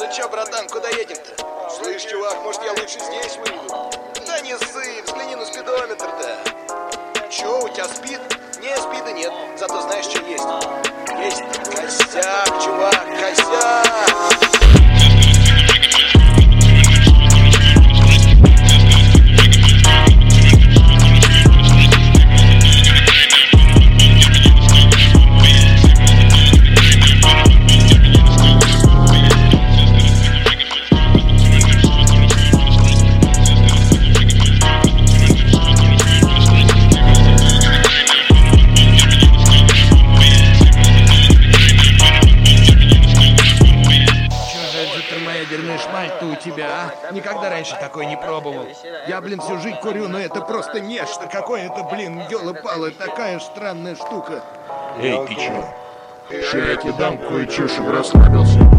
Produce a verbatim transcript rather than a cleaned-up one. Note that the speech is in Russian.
чё, братан, куда едем-то? Слышь, чувак, может я лучше здесь выйду? Да не ссы, взгляни на спидометр-то. Чё, у тебя спид? Не, спида нет, зато знаешь, что есть? Есть косяк, чувак, косяк. Шмаль-то у тебя, а? Никогда раньше такой не пробовал. Я, блин, всю жизнь курю, но это просто нечто. Какое-то, блин, ёлы-палы, такая странная штука. Эй, ты чё? Ща я тебе дам кое-чё, чтобы расслабился.